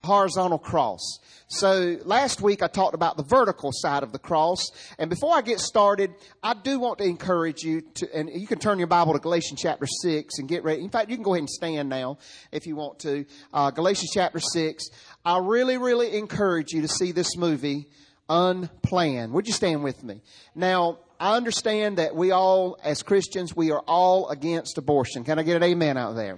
horizontal cross. So last week I talked about the vertical side of the cross. And before I get started, I do want to encourage you to, and you can turn your Bible to Galatians chapter 6 and get ready. In fact, you can go ahead and stand now if you want to. Galatians chapter 6. I really, really encourage you to see this movie, Unplanned. Would you stand with me? Now, I understand that we all, as Christians, we are all against abortion. Can I get an amen out there?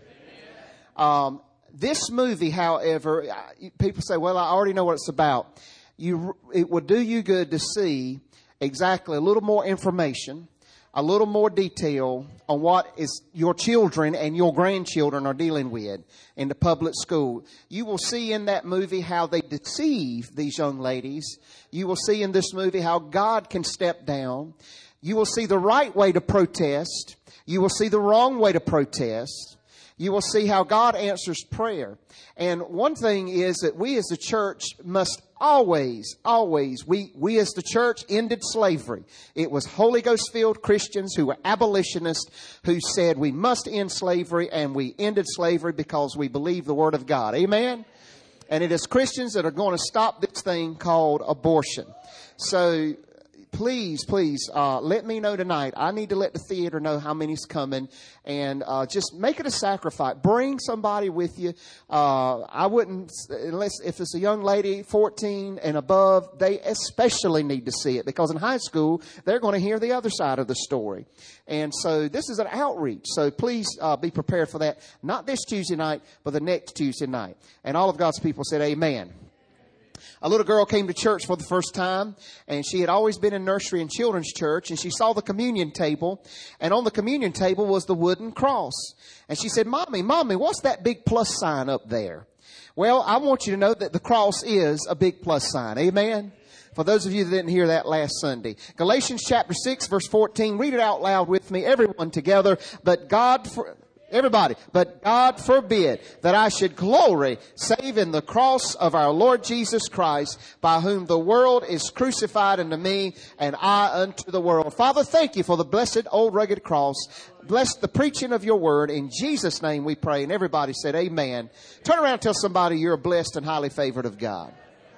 This movie, however, people say, well, I already know what it's about. It would do you good to see exactly a little more information, a little more detail on what is your children and your grandchildren are dealing with in the public school. You will see in that movie how they deceive these young ladies. You will see in this movie how God can step down. You will see the right way to protest. You will see the wrong way to protest. You will see how God answers prayer. And one thing is that we as the church must always, we as the church ended slavery. It was Holy Ghost filled Christians who were abolitionists who said we must end slavery, and we ended slavery because we believe the Word of God. Amen? And it is Christians that are going to stop this thing called abortion. So please, let me know tonight. I need to let the theater know how many's coming, and just make it a sacrifice. Bring somebody with you. I wouldn't, unless if it's a young lady, 14 and above, they especially need to see it, because in high school, they're going to hear the other side of the story. And so this is an outreach. So please be prepared for that. Not this Tuesday night, but the next Tuesday night. And all of God's people said amen. A little girl came to church for the first time, and she had always been in nursery and children's church, and she saw the communion table, and on the communion table was the wooden cross. And she said, Mommy, what's that big plus sign up there? Well, I want you to know that the cross is a big plus sign. Amen? For those of you that didn't hear that last Sunday. Galatians chapter 6, verse 14. Read it out loud with me, everyone together. But God forbid that I should glory save in the cross of our Lord Jesus Christ, by whom the world is crucified unto me, and I unto the world. Father, thank you for the blessed old rugged cross. Bless the preaching of your word. In Jesus' name we pray. And everybody said amen. Turn around and tell somebody you're blessed and highly favored of God.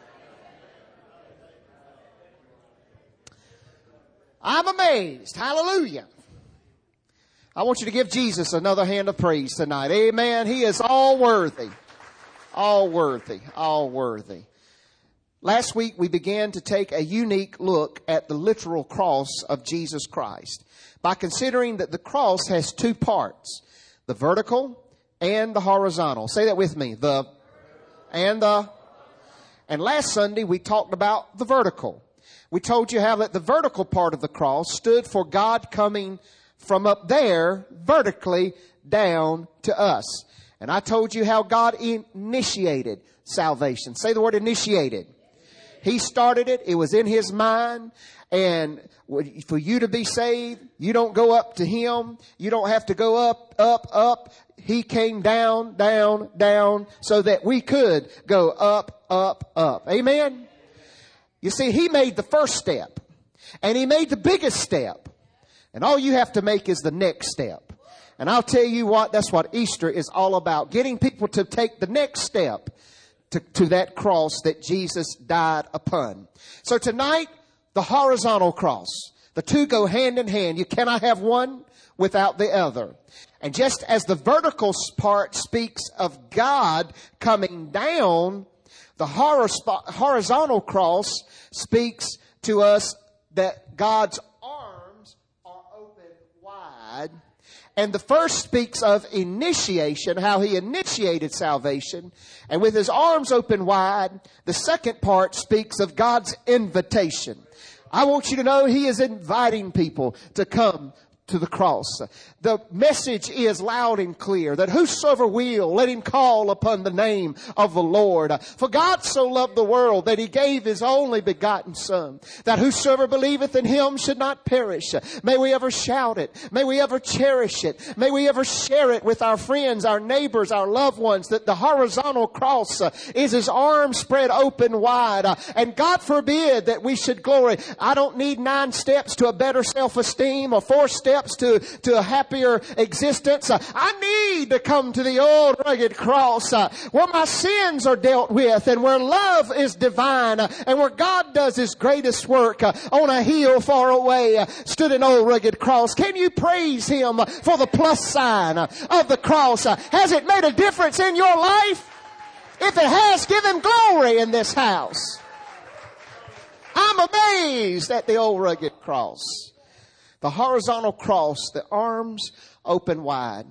I'm amazed. Hallelujah. I want you to give Jesus another hand of praise tonight. Amen. He is all worthy. All worthy. All worthy. Last week we began to take a unique look at the literal cross of Jesus Christ by considering that the cross has two parts, the vertical and the horizontal. Say that with me. And last Sunday we talked about the vertical. We told you how that the vertical part of the cross stood for God coming from up there vertically down to us. And I told you how God initiated salvation. Say the word initiated. He started it. It was in His mind. And for you to be saved, you don't go up to Him. You don't have to go up. He came down, so that we could go up. Amen? You see, He made the first step. And He made the biggest step. And all you have to make is the next step. And I'll tell you what, that's what Easter is all about. Getting people to take the next step to that cross that Jesus died upon. So tonight, the horizontal cross. The two go hand in hand. You cannot have one without the other. And just as the vertical part speaks of God coming down, the horizontal cross speaks to us that God's and the first speaks of initiation, how He initiated salvation. And with His arms open wide, the second part speaks of God's invitation. I want you to know He is inviting people to come to the cross. The message is loud and clear that whosoever will, let him call upon the name of the Lord. For God so loved the world that He gave His only begotten Son, that whosoever believeth in Him should not perish. May we ever shout it. May we ever cherish it. May we ever share it with our friends, our neighbors, our loved ones, that the horizontal cross is His arms spread open wide. And God forbid that we should glory. I don't need 9 steps to a better self-esteem or 4 steps steps to a happier existence, I need to come to the old rugged cross where my sins are dealt with and where love is divine and where God does His greatest work. On a hill far away stood an old rugged cross. Can you praise Him for the plus sign of the cross? Has it made a difference in your life? If it has, give Him glory in this house. I'm amazed at the old rugged cross. The horizontal cross, the arms open wide.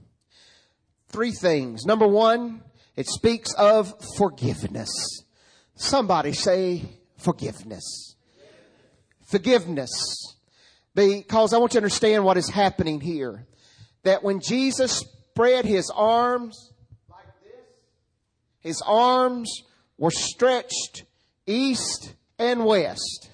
3 things. Number 1, it speaks of forgiveness. Somebody say forgiveness. Forgiveness. Because I want you to understand what is happening here. That when Jesus spread His arms like this, His arms were stretched east and west.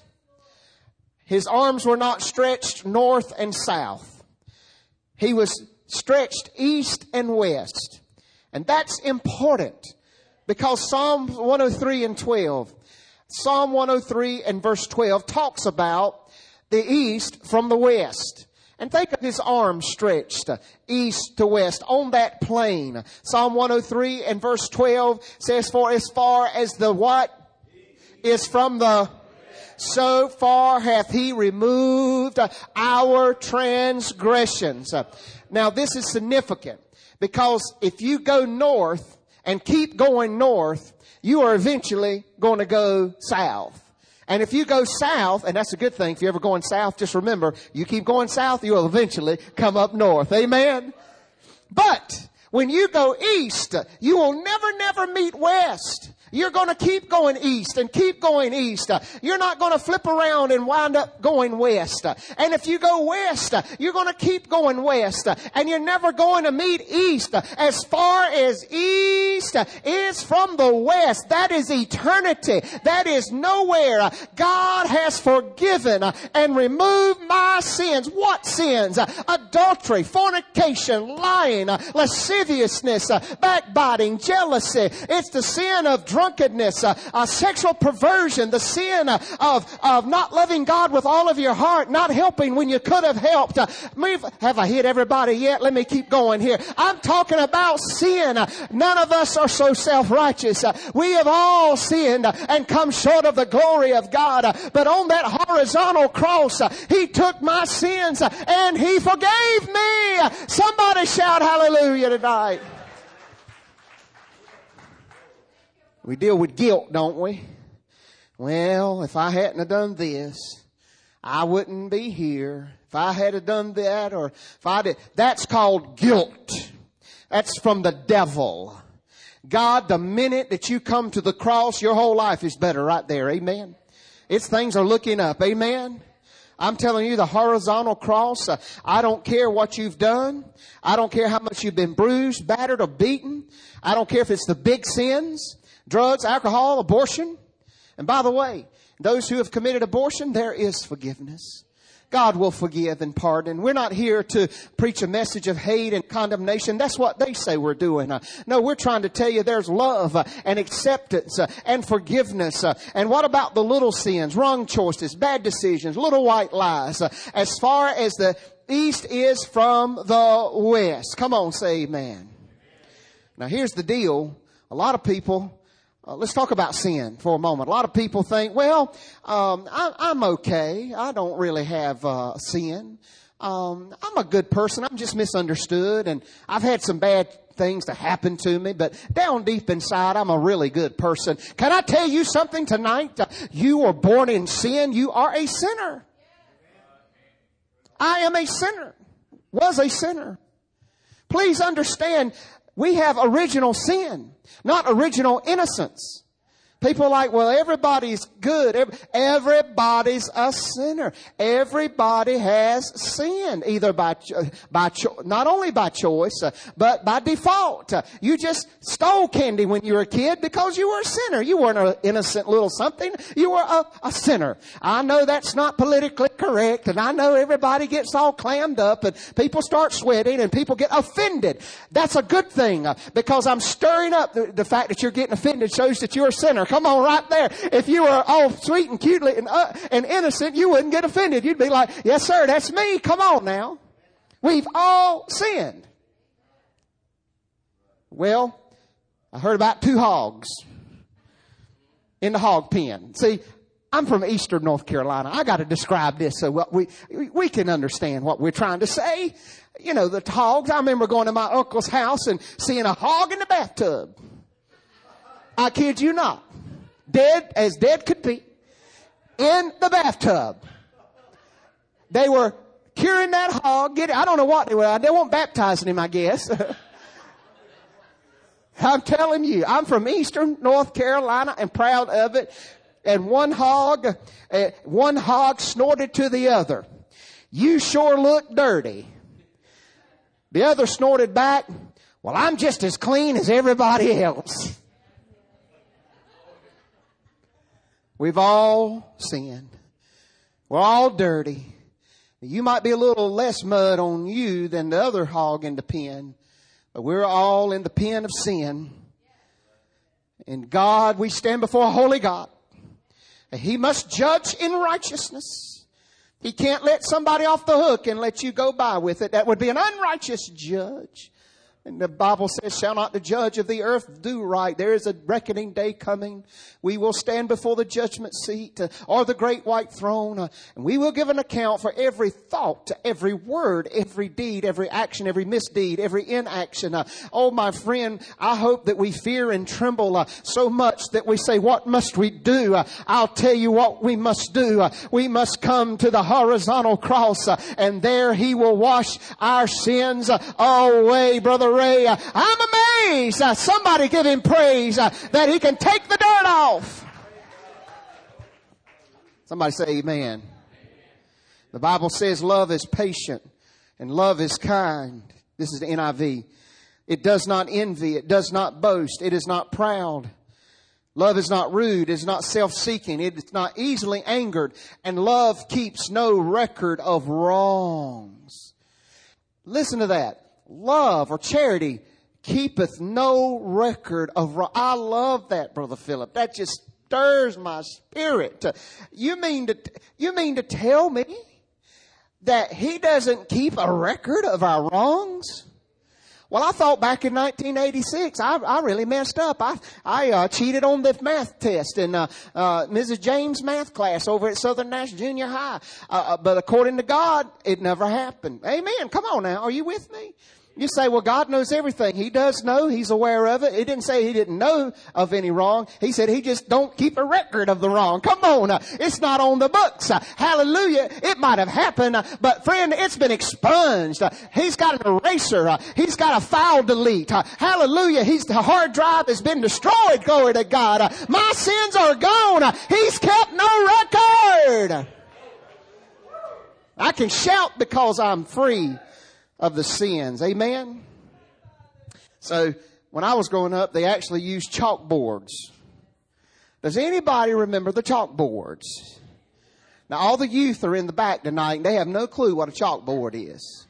His arms were not stretched north and south. He was stretched east and west. And that's important because Psalm 103 and 12, Psalm 103 and verse 12 talks about the east from the west. And think of His arms stretched east to west on that plain. Psalm 103 and verse 12 says, for as far as the what is from the, so far hath He removed our transgressions. Now this is significant because if you go north and keep going north, you are eventually going to go south. And if you go south, and that's a good thing, if you're ever going south, just remember, you keep going south, you will eventually come up north. Amen? But when you go east, you will never meet west. You're going to keep going east and keep going east. You're not going to flip around and wind up going west. And if you go west, you're going to keep going west. And you're never going to meet east. As far as east is from the west, that is eternity. That is nowhere. God has forgiven and removed my sins. What sins? Adultery, fornication, lying, lasciviousness, backbiting, jealousy. It's the sin of drunkenness, sexual perversion, the sin of not loving God with all of your heart, not helping when you could have helped. Have I hit everybody yet? Let me keep going here. I'm talking about sin. None of us are so self-righteous. We have all sinned and come short of the glory of God. But on that horizontal cross, He took my sins and He forgave me. Somebody shout hallelujah tonight. We deal with guilt, don't we? Well, if I hadn't have done this, I wouldn't be here. If I had have done that, or if I did, that's called guilt. That's from the devil. God, the minute that you come to the cross, your whole life is better right there. Amen. Things are looking up. Amen. I'm telling you, the horizontal cross, I don't care what you've done. I don't care how much you've been bruised, battered, or beaten. I don't care if it's the big sins. Drugs, alcohol, abortion. And by the way, those who have committed abortion, there is forgiveness. God will forgive and pardon. We're not here to preach a message of hate and condemnation. That's what they say we're doing. No, we're trying to tell you there's love and acceptance and forgiveness. And what about the little sins, wrong choices, bad decisions, little white lies? As far as the east is from the west. Come on, say amen. Now here's the deal. A lot of people... let's talk about sin for a moment. A lot of people think, well, I'm okay. I don't really have sin. I'm a good person. I'm just misunderstood. And I've had some bad things to happen to me. But down deep inside, I'm a really good person. Can I tell you something tonight? You were born in sin. You are a sinner. I am a sinner. Was a sinner. Please understand, we have original sin. Not original innocence. People are like, well, everybody's good. Everybody's a sinner. Everybody has sinned, either not only by choice, but by default. You just stole candy when you were a kid because you were a sinner. You weren't an innocent little something. You were a sinner. I know that's not politically correct, and I know everybody gets all clammed up, and people start sweating, and people get offended. That's a good thing, because I'm stirring up the fact that you're getting offended shows that you're a sinner. come on, right there. If you were all sweet and cute and innocent, you wouldn't get offended. You'd be like, yes, sir, that's me. Come on now. We've all sinned. Well, I heard about 2 hogs in the hog pen. See, I'm from eastern North Carolina. I got to describe this so we can understand what we're trying to say. You know, the hogs. I remember going to my uncle's house and seeing a hog in the bathtub. I kid you not. Dead as dead could be. In the bathtub. They were curing that hog. I don't know what they were. They weren't baptizing him, I guess. I'm telling you, I'm from eastern North Carolina and proud of it. And one hog snorted to the other. You sure look dirty. The other snorted back, well, I'm just as clean as everybody else. We've all sinned. We're all dirty. You might be a little less mud on you than the other hog in the pen, but we're all in the pen of sin. And God, we stand before a holy God. He must judge in righteousness. He can't let somebody off the hook and let you go by with it. That would be an unrighteous judge. And the Bible says, shall not the judge of the earth do right? There is a reckoning day coming. We will stand before the judgment seat or the great white throne. And we will give an account for every thought, every word, every deed, every action, every misdeed, every inaction. Oh, my friend, I hope that we fear and tremble so much that we say, what must we do? I'll tell you what we must do. We must come to the horizontal cross and there He will wash our sins away, Brother Ray. I'm amazed. Somebody give Him praise that He can take the dirt off. Somebody say amen. The Bible says love is patient and love is kind. This is the NIV. It does not envy. It does not boast. It is not proud. Love is not rude. It is not self-seeking. It is not easily angered. And love keeps no record of wrongs. Listen to that. Love or charity keepeth no record of wrong. I love that, Brother Philip. That just stirs my spirit. You mean to tell me that He doesn't keep a record of our wrongs? Well, I thought back in 1986, I really messed up. I cheated on the math test in Mrs. James' math class over at Southern Nash Junior High. But according to God, it never happened. Amen. Come on now. Are you with me? You say, well, God knows everything. He does know. He's aware of it. It didn't say He didn't know of any wrong. He said He just don't keep a record of the wrong. Come on. It's not on the books. Hallelujah. It might have happened, but friend, it's been expunged. He's got an eraser. He's got a file delete. Hallelujah. The hard drive has been destroyed. Glory to God. My sins are gone. He's kept no record. I can shout because I'm free of the sins. Amen. So when I was growing up, they actually used chalkboards. Does anybody remember the chalkboards? Now all the youth are in the back tonight and they have no clue what a chalkboard is.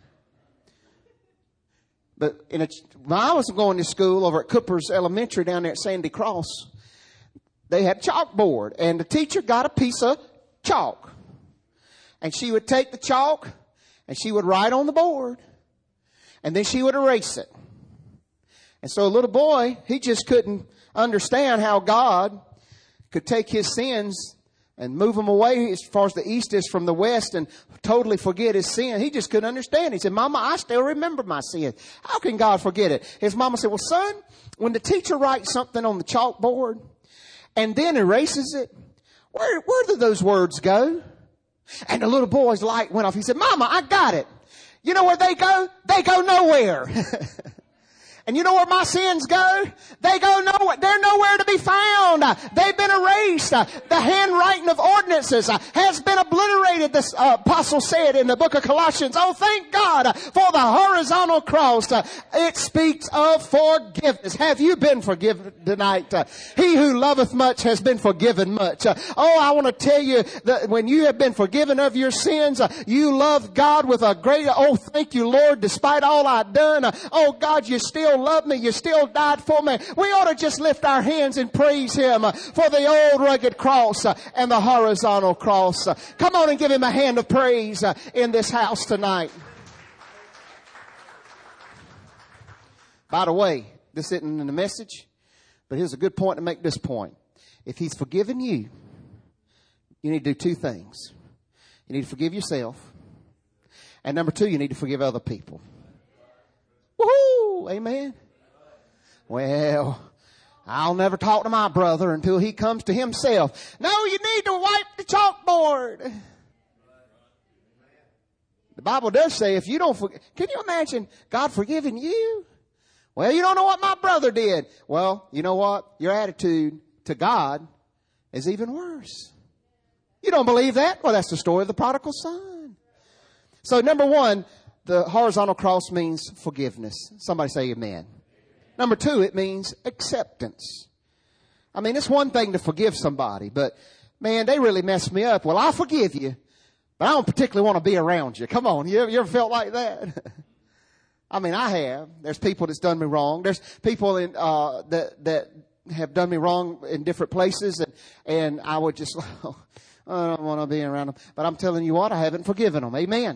But when I was going to school over at Cooper's Elementary down there at Sandy Cross, they had a chalkboard and the teacher got a piece of chalk. And she would take the chalk and she would write on the board. And then she would erase it. And so a little boy, he just couldn't understand how God could take his sins and move them away as far as the east is from the west and totally forget his sin. He just couldn't understand. He said, Mama, I still remember my sin. How can God forget it? His mama said, well, son, when the teacher writes something on the chalkboard and then erases it, where do those words go? And the little boy's light went off. He said, Mama, I got it. You know where they go? They go nowhere. And you know where my sins go? They go nowhere. They're nowhere to be found. They've been erased. The handwriting of ordinances has been obliterated, the apostle said in the book of Colossians. Oh, thank God for the horizontal cross. It speaks of forgiveness. Have you been forgiven tonight? He who loveth much has been forgiven much. Oh, I want to tell you that when you have been forgiven of your sins, you love God with a great, oh, thank you, Lord, despite all I've done. Oh, God, you still love me. You still died for me. We ought to just lift our hands and praise Him him for the old rugged cross and the horizontal cross. Come on and give him a hand of praise in this house tonight. By the way, this isn't in the message, but here's a good point to make this point. If he's forgiven you, you need to do two things. You need to forgive yourself. And number two, you need to forgive other people. Woohoo! Amen. Well, I'll never talk to my brother until he comes to himself. No, you need to wipe the chalkboard. The Bible does say if you don't forgive, can you imagine God forgiving you? Well, you don't know what my brother did. Well, you know what? Your attitude to God is even worse. You don't believe that? Well, that's the story of the prodigal son. So number one, the horizontal cross means forgiveness. Somebody say amen. Number two, it means acceptance. I mean, it's one thing to forgive somebody, but man, they really messed me up. Well, I'll forgive you, but I don't particularly want to be around you. Come on. You ever felt like that? I mean, I have. There's people that's done me wrong. There's people that have done me wrong in different places, and I would just, I don't want to be around them. But I'm telling you what, I haven't forgiven them. Amen.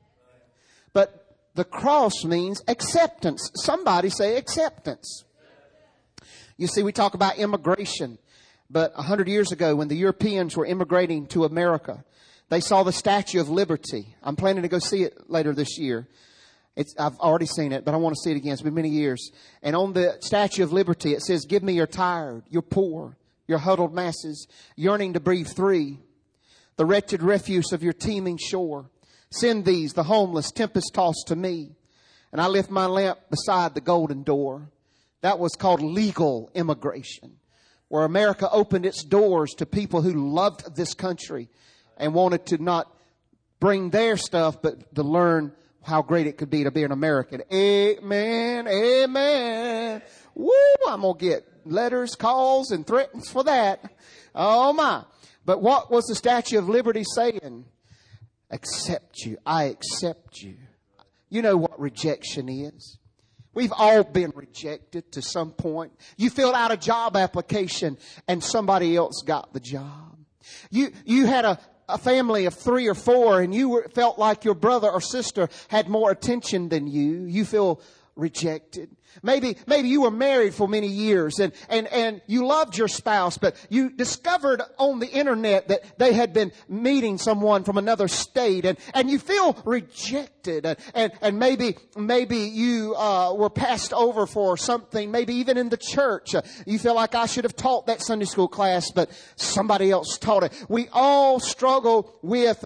But the cross means acceptance. Somebody say acceptance. You see, we talk about immigration. But 100 years ago, when the Europeans were immigrating to America, they saw the Statue of Liberty. I'm planning to go see it later this year. I've already seen it, but I want to see it again. It's been many years. And on the Statue of Liberty, it says, "Give me your tired, your poor, your huddled masses, yearning to breathe free, the wretched refuse of your teeming shore. Send these, the homeless, tempest-tossed to me, and I lift my lamp beside the golden door." That was called legal immigration, where America opened its doors to people who loved this country and wanted to not bring their stuff, but to learn how great it could be to be an American. Amen. Amen. Woo, I'm going to get letters, calls, and threats for that. Oh my. But what was the Statue of Liberty saying? Accept you. I accept you. You know what rejection is. We've all been rejected to some point. You filled out a job application and somebody else got the job. You had a family of 3 or 4 and felt like your brother or sister had more attention than you. You feel rejected. Maybe you were married for many years and you loved your spouse, but you discovered on the internet that they had been meeting someone from another state and you feel rejected and maybe you were passed over for something, maybe even in the church. You feel like I should have taught that Sunday school class, but somebody else taught it. We all struggle with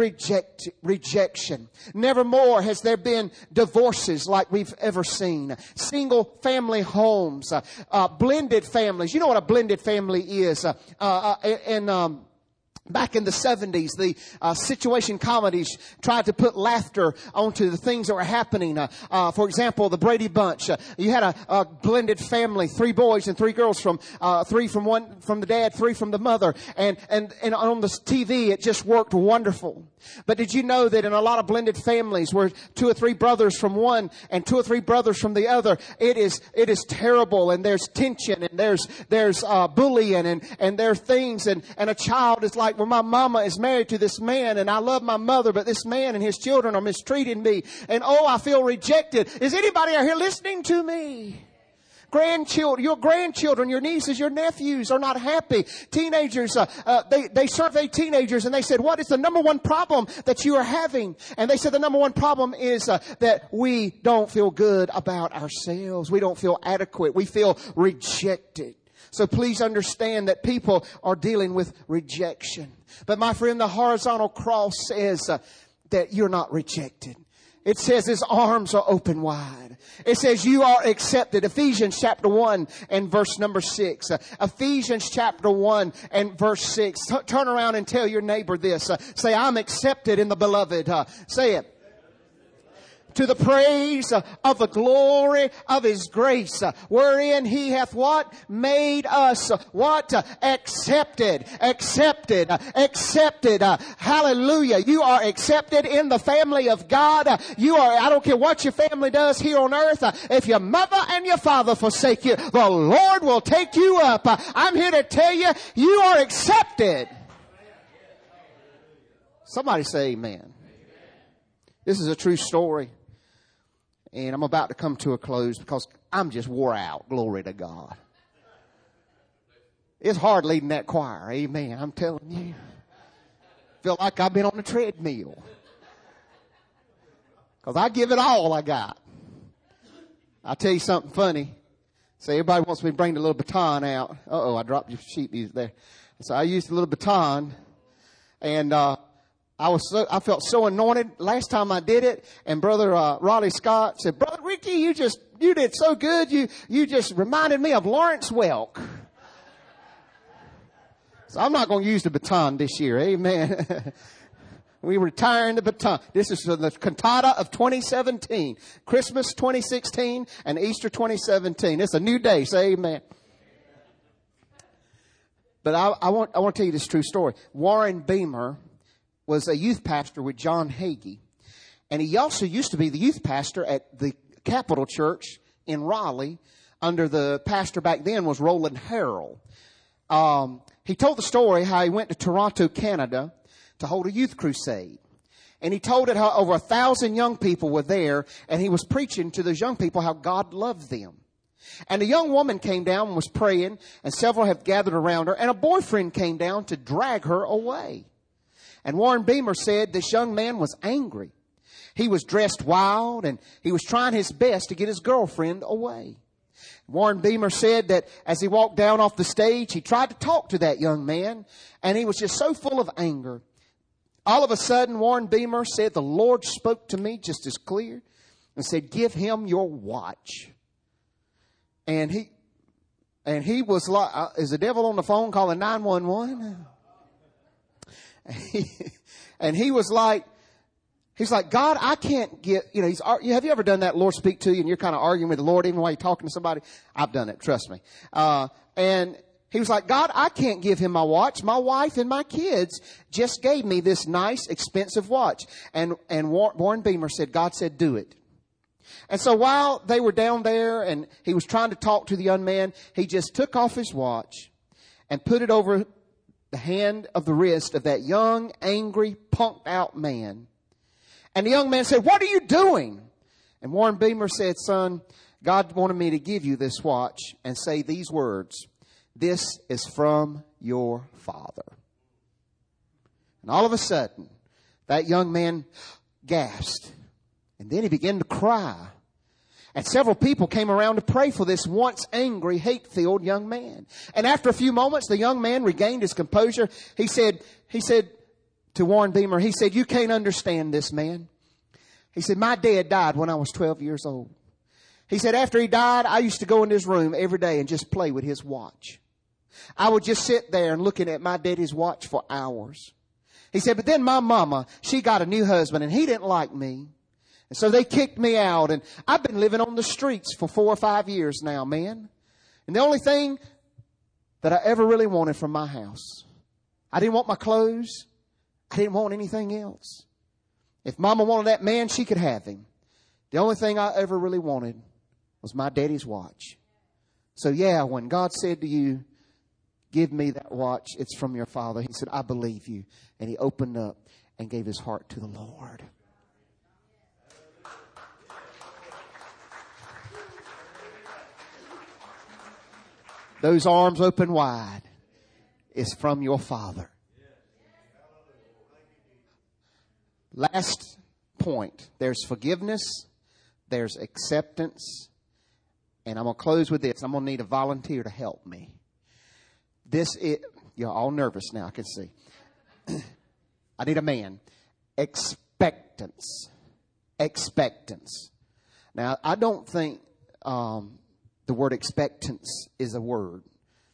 rejection. Never more has there been divorces like we've ever seen. Single family homes, blended families. You know what a blended family is. Back in the 70s, the situation comedies tried to put laughter onto the things that were happening. For example, the Brady Bunch. You had a blended family, 3 boys and 3 girls from 3 from the dad, 3 from the mother. And on the TV, it just worked wonderful. But did you know that in a lot of blended families where 2 or 3 brothers from one and 2 or 3 brothers from the other, it is terrible, and there's tension and there's bullying and there are things and a child is like, well, my mama is married to this man and I love my mother, but this man and his children are mistreating me. And oh, I feel rejected. Is anybody out here listening to me? Your grandchildren, your nieces, your nephews are not happy. Teenagers, they surveyed teenagers and they said, what is the number one problem that you are having? And they said the number one problem is that we don't feel good about ourselves. We don't feel adequate. We feel rejected. So please understand that people are dealing with rejection. But my friend, the horizontal cross says that you're not rejected. It says his arms are open wide. It says you are accepted. Ephesians chapter 1 and verse number 6. Ephesians chapter 1 and verse 6. Turn around and tell your neighbor this. Say, I'm accepted in the beloved. Say it. to the praise of the glory of His grace, wherein He hath what? Made us what? Accepted. Hallelujah. You are accepted in the family of God. You are, I don't care what your family does here on earth. If your mother and your father forsake you, the Lord will take you up. I'm here to tell you, you are accepted. Somebody say amen. This is a true story. And I'm about to come to a close because I'm just wore out. Glory to God. It's hard leading that choir. Amen. I'm telling you. Feel like I've been on a treadmill. Because I give it all I got. I'll tell you something funny. So everybody wants me to bring the little baton out. I dropped your sheet music there. So I used the little baton. And I felt so anointed last time I did it. And Brother Raleigh Scott said, Brother Ricky, you did so good. You just reminded me of Lawrence Welk. So I'm not going to use the baton this year. Amen. We retiring the baton. This is the cantata of 2017. Christmas 2016 and Easter 2017. It's a new day. Say amen. But I want to tell you this true story. Warren Beamer was a youth pastor with John Hagee. And he also used to be the youth pastor at the Capitol Church in Raleigh. Under the pastor back then was Roland Harrell. He told the story how he went to Toronto, Canada, to hold a youth crusade. And he told it how over 1,000 young people were there, and he was preaching to those young people how God loved them. And a young woman came down and was praying, and several have gathered around her, and a boyfriend came down to drag her away. And Warren Beamer said this young man was angry. He was dressed wild, and he was trying his best to get his girlfriend away. Warren Beamer said that as he walked down off the stage, he tried to talk to that young man, and he was just so full of anger. All of a sudden, Warren Beamer said, the Lord spoke to me just as clear and said, give him your watch. And he was like, is the devil on the phone calling 911? And he was like, he's like, God, I can't get, have you ever done that? Lord speak to you and you're kind of arguing with the Lord even while you're talking to somebody? I've done it. Trust me. And he was like, God, I can't give him my watch. My wife and my kids just gave me this nice, expensive watch. And Warren Beamer said, God said, do it. And so while they were down there and he was trying to talk to the young man, he just took off his watch and put it over the hand of the wrist of that young, angry, punked out man. And the young man said, what are you doing? And Warren Beamer said, son, God wanted me to give you this watch and say these words. This is from your father. And all of a sudden, that young man gasped. And then he began to cry. And several people came around to pray for this once angry, hate-filled young man. And after a few moments, the young man regained his composure. He said to Warren Beamer, he said, you can't understand this, man. He said, my dad died when I was 12 years old. He said, after he died, I used to go in his room every day and just play with his watch. I would just sit there and looking at my daddy's watch for hours. He said, but then my mama, she got a new husband and he didn't like me. And so they kicked me out and I've been living on the streets for 4 or 5 years now, man. And the only thing that I ever really wanted from my house, I didn't want my clothes. I didn't want anything else. If mama wanted that man, she could have him. The only thing I ever really wanted was my daddy's watch. So yeah, when God said to you, give me that watch, it's from your father. He said, I believe you. And he opened up and gave his heart to the Lord. Those arms open wide is from your father. Last point. There's forgiveness. There's acceptance. And I'm going to close with this. I'm going to need a volunteer to help me. You're all nervous now, I can see. I need a man. Expectance. Expectance. Now, I don't think the word expectance is a word.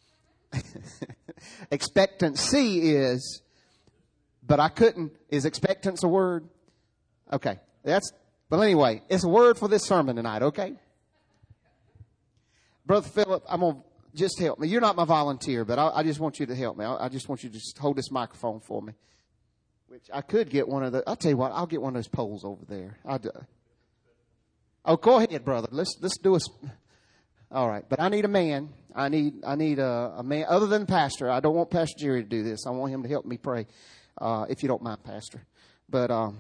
Expectancy is, but I couldn't. Is expectance a word? Okay. But anyway, it's a word for this sermon tonight, okay? Brother Philip, I'm going to just help me. You're not my volunteer, but I just want you to help me. I just want you to just hold this microphone for me. Which I could get one of the, I'll tell you what, I'll get one of those poles over there. Oh, go ahead, brother. Let's do a, all right. But I need a man. I need a man other than pastor. I don't want Pastor Jerry to do this. I want him to help me pray, if you don't mind, Pastor. But, oh,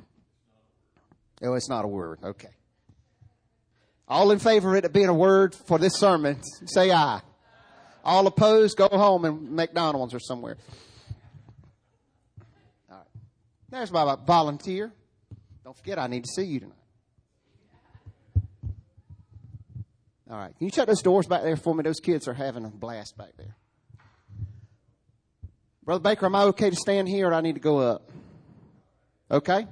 it's not a word. Okay. All in favor of it being a word for this sermon, say aye. All opposed, go home and McDonald's or somewhere. All right. There's my volunteer. Don't forget, I need to see you tonight. All right. Can you shut those doors back there for me? Those kids are having a blast back there. Brother Baker, am I okay to stand here or do I need to go up? Okay.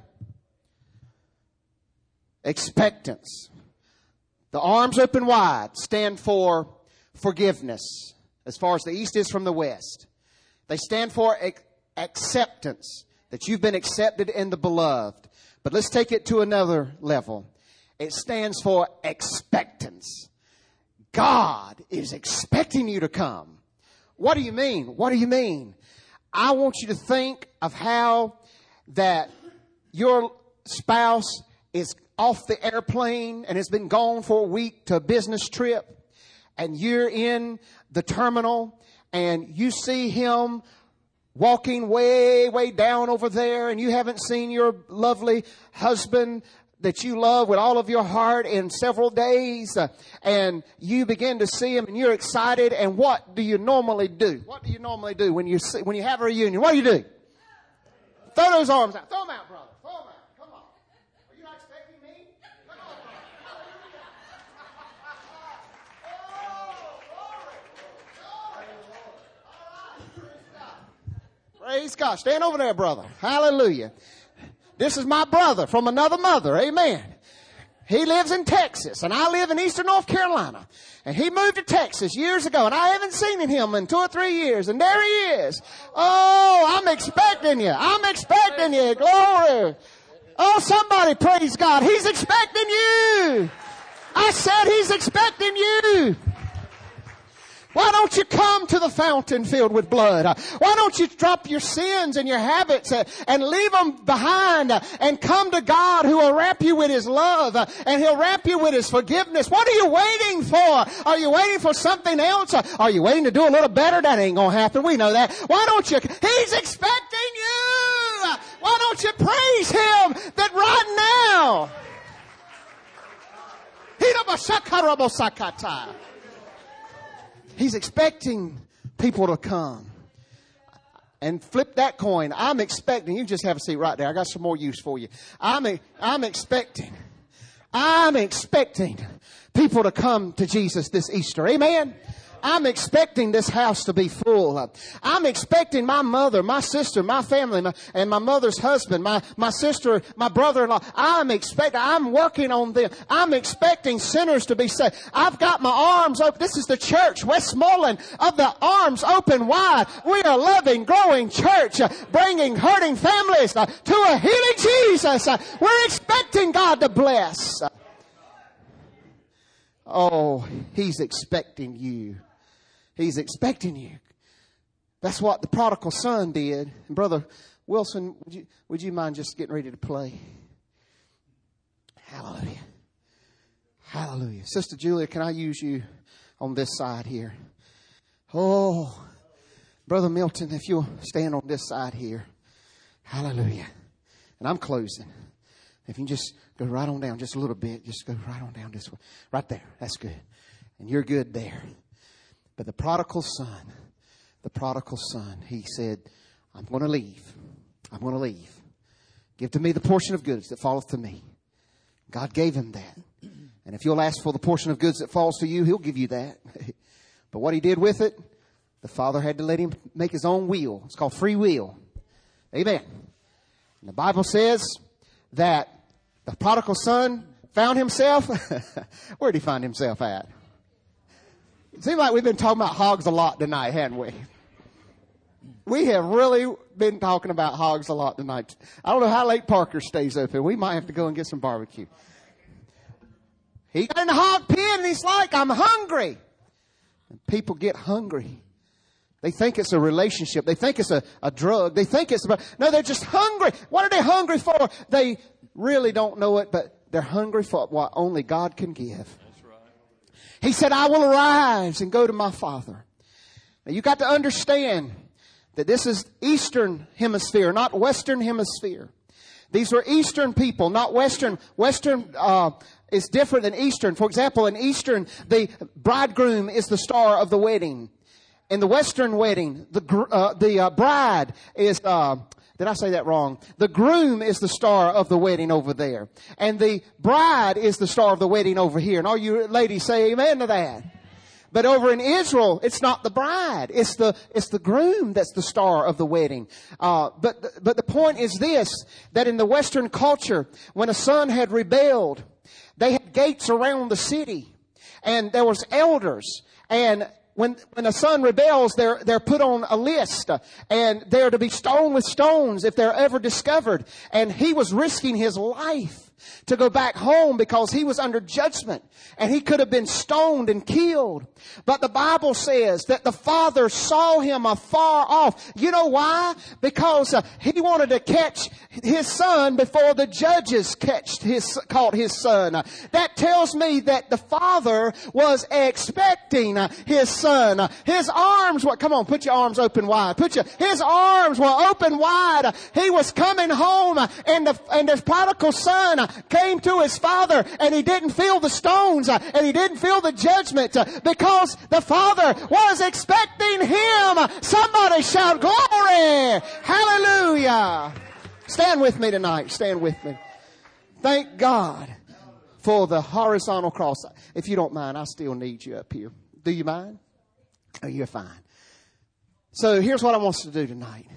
Expectance. The arms open wide stand for forgiveness as far as the east is from the west. They stand for acceptance, that you've been accepted in the beloved. But let's take it to another level. It stands for expectance. God is expecting you to come. What do you mean? What do you mean? I want you to think of how that your spouse is off the airplane and has been gone for a week to a business trip, and you're in the terminal and you see him walking way, way down over there, and you haven't seen your lovely husband that you love with all of your heart in several days, and you begin to see him and you're excited. And what do you normally do? What do you normally do when you have a reunion? What do? Throw those arms out. Throw them out, brother. Throw them out. Come on. Are you not expecting me? Come on, brother. Praise God. Stand over there, brother. Hallelujah. This is my brother from another mother. Amen. He lives in Texas, and I live in eastern North Carolina. And he moved to Texas years ago, and I haven't seen him in 2 or 3 years. And there he is. Oh, I'm expecting you. I'm expecting you. Glory. Oh, somebody praise God. He's expecting you. I said he's expecting you. Why don't you come to the fountain filled with blood? Why don't you drop your sins and your habits and leave them behind and come to God, who will wrap you with His love and He'll wrap you with His forgiveness? What are you waiting for? Are you waiting for something else? Are you waiting to do a little better? That ain't going to happen. We know that. Why don't you? He's expecting you. Why don't you praise Him that right now? He's expecting people to come. And flip that coin. I'm expecting. You just have a seat right there. I got some more use for you. I'm expecting people to come to Jesus this Easter. Amen. I'm expecting this house to be full. I'm expecting my mother, my sister, my family, and my mother's husband, my sister, my brother-in-law. I'm working on them. I'm expecting sinners to be saved. I've got my arms open. This is the church, Westmoreland, of the arms open wide. We are a loving, growing church, bringing hurting families to a healing Jesus. We're expecting God to bless. Oh, He's expecting you. He's expecting you. That's what the prodigal son did. And Brother Wilson, would you mind just getting ready to play? Hallelujah. Hallelujah. Sister Julia, can I use you on this side here? Oh, Brother Milton, if you'll stand on this side here. Hallelujah. And I'm closing. If you can just go right on down just a little bit. Just go right on down this way. Right there. That's good. And you're good there. But the prodigal son, he said, I'm going to leave. I'm going to leave. Give to me the portion of goods that falleth to me. God gave him that. And if you'll ask for the portion of goods that falls to you, He'll give you that. But what he did with it, the Father had to let him make his own will. It's called free will. Amen. And the Bible says that the prodigal son found himself. Where did he find himself at? It seems like we've been talking about hogs a lot tonight, hadn't we? We have really been talking about hogs a lot tonight. I don't know how late Parker stays open. We might have to go and get some barbecue. He got in the hog pen and he's like, I'm hungry. And people get hungry. They think it's a relationship. They think it's a drug. They think it's about, no, they're just hungry. What are they hungry for? They really don't know it, but they're hungry for what only God can give. That's right. He said, I will arise and go to my Father. Now you got to understand that this is Eastern Hemisphere, not Western Hemisphere. These were Eastern people, not Western. Western is different than Eastern. For example, in Eastern, the bridegroom is the star of the wedding. In the Western wedding, the bride is, did I say that wrong? The groom is the star of the wedding over there. And the bride is the star of the wedding over here. And all you ladies say amen to that. But over in Israel, it's not the bride. It's the groom that's the star of the wedding. But the point is this, that in the Western culture, when a son had rebelled, they had gates around the city. And there was elders. And when a son rebels, they're put on a list, and they're to be stoned with stones if they're ever discovered. And he was risking his life to go back home because he was under judgment, and he could have been stoned and killed. But the Bible says that the father saw him afar off. You know why? Because he wanted to catch his son before the judges caught his son. That tells me that the father was expecting his son. His arms were, come on, put your arms open wide. His arms were open wide. He was coming home, and the prodigal son came to his father, and he didn't feel the stones, and he didn't feel the judgment, because the father was expecting him. Somebody shout glory! Hallelujah! Stand with me tonight. Stand with me. Thank God for the horizontal cross. If you don't mind, I still need you up here. Do you mind? Oh, you're fine. So here's what I want us to do tonight.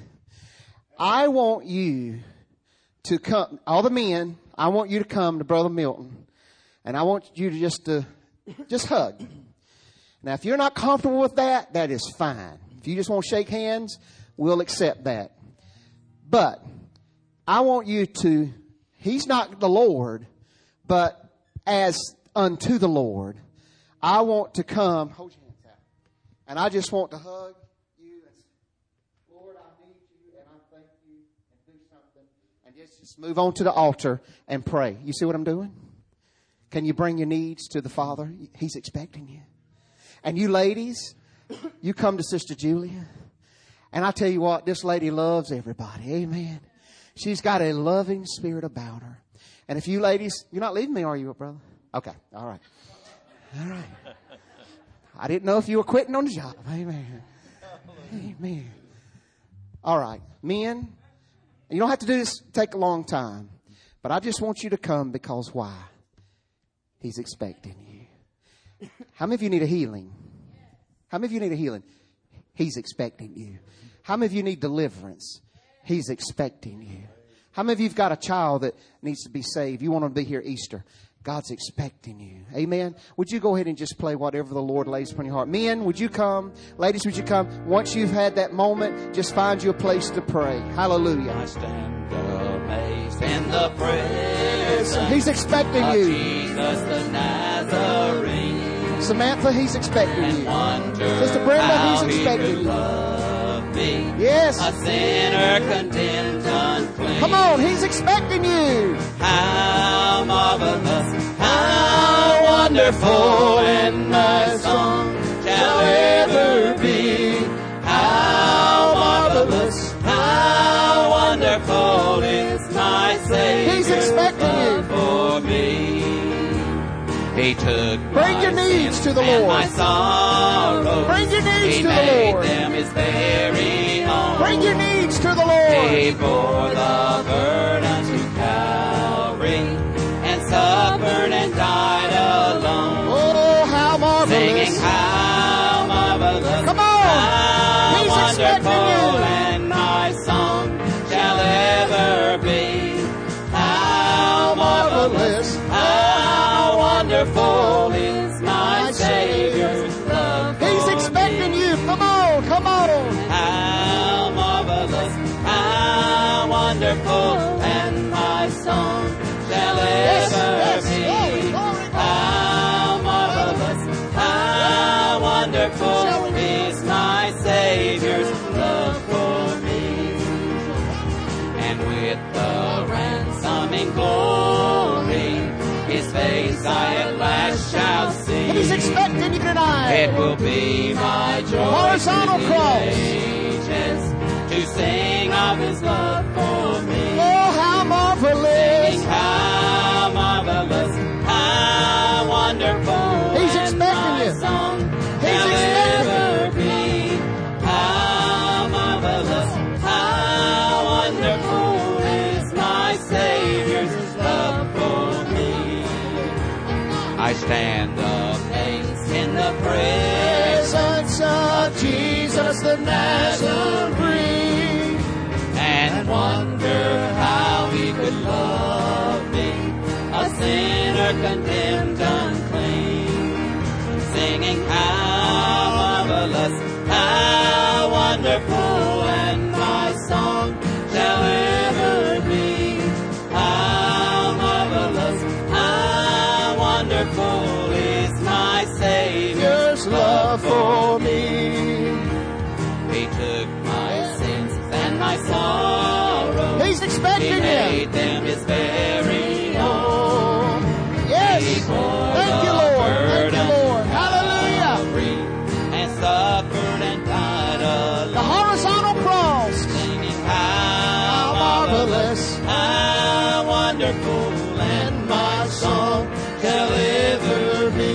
I want you to come, all the men, I want you to come to Brother Milton, and I want you to just hug. Now, if you're not comfortable with that, that is fine. If you just want to shake hands, we'll accept that. But I want you to, he's not the Lord, but as unto the Lord, I want to come, hold your hands out, and I just want to hug you and say, Lord, I need you, and I thank you, and do something, and just move on to the altar and pray. You see what I'm doing? Can you bring your needs to the Father? He's expecting you. And you ladies, you come to Sister Julia. And I tell you what, this lady loves everybody. Amen. She's got a loving spirit about her. And if you ladies, you're not leaving me, are you, brother? Okay. All right. All right. I didn't know if you were quitting on the job. Amen. Amen. All right. Men, you don't have to do this, take a long time. But I just want you to come because why? He's expecting you. How many of you need a healing? How many of you need a healing? He's expecting you. How many of you need deliverance? He's expecting you. How many of you have got a child that needs to be saved? You want them to be here Easter. God's expecting you. Amen. Would you go ahead and just play whatever the Lord lays upon your heart? Men, would you come? Ladies, would you come? Once you've had that moment, just find you a place to pray. Hallelujah. I stand amazed in the presence. He's expecting you. Jesus the Nazarene. Samantha, He's expecting you. Sister Brenda, He's expecting you. Yes. A sinner condemned unclean. Come on, He's expecting you. How marvelous, how wonderful, and my song shall ever be. How marvelous, how wonderful is my Savior. He's expecting you for me. He took bring your needs to the Lord. My sorrows. Bring your needs to the Lord. Them his very own. Bring your needs to the Lord. He bore the burden to Calvary and suffered and died alone. Oh, how marvelous! Singing how marvelous! Come on, He's expecting you. And my song shall ever be. How marvelous! Wonderful is my Savior's love. He's expecting you. Come on, come on. How wonderful, and my song shall ever be. How marvelous, how wonderful is my Savior's love for me. And with the ransoming glory, His face I at last shall see. He's expecting you tonight. It will be my joy Horizontal cross. ages to sing of His love for me. Oh, how marvelous. Sing how marvelous, how wonderful. He's expecting you. He's expecting you. How marvelous, how wonderful is my Savior's love for me. I stand amazed in the presence of Jesus the Nazarene, and wonder how He could love me, a sinner condemned unclean, singing how marvelous, how wonderful, and my song shall ever be. How marvelous, how wonderful is my Savior's love for me. He took my sins and my sorrows. He's expecting He you. made them His very own. Yes. He bore Thank you, the Lord. Thank burden you, Lord. Hallelujah. Calvary, and suffered and died alone. The horizontal cross. Singing how marvelous, how wonderful, and my song shall ever be.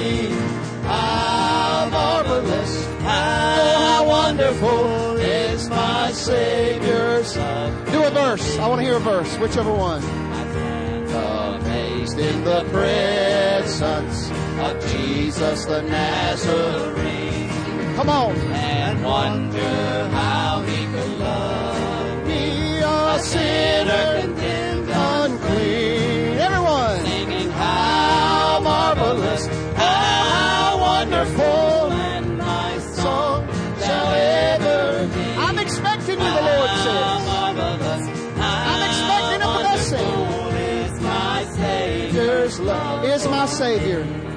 How marvelous, how wonderful is my Savior's love. Do a verse. I want to hear a verse. Whichever one. Amazed in the presence of Jesus the Nazarene, Come on. and wonder how He could love me, a sinner condemned unclean. Everyone. Singing how marvelous, how wonderful, and my song shall ever be. I'm expecting you, the Lord How says. marvelous, I'm expecting a blessing. wonderful is my Savior's Is my Savior.